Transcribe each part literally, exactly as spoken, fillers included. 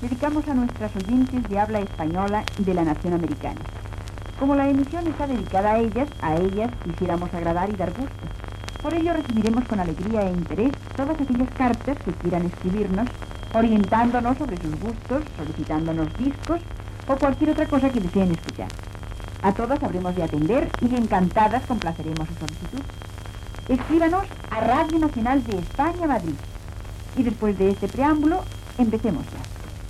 dedicamos a nuestras oyentes de habla española y de la nación americana. Como la emisión está dedicada a ellas, a ellas quisiéramos agradar y dar gusto. Por ello recibiremos con alegría e interés todas aquellas cartas que quieran escribirnos, orientándonos sobre sus gustos, solicitándonos discos o cualquier otra cosa que deseen escuchar. A todas habremos de atender y encantadas complaceremos su solicitud. Escríbanos a Radio Nacional de España, Madrid. Y después de este preámbulo, empecemos ya.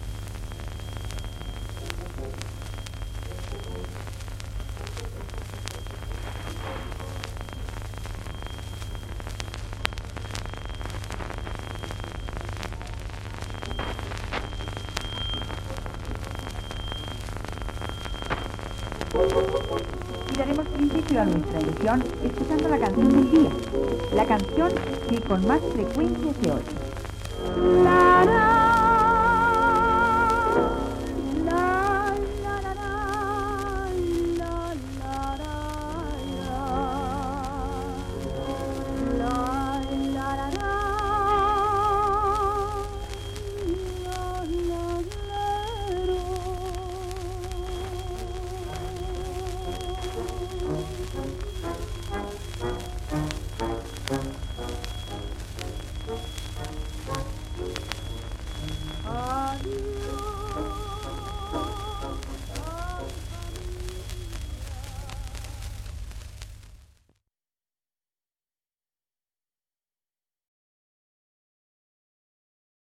Y daremos principio a nuestra emisión escuchando la canción del día, la canción que con más frecuencia se oye. La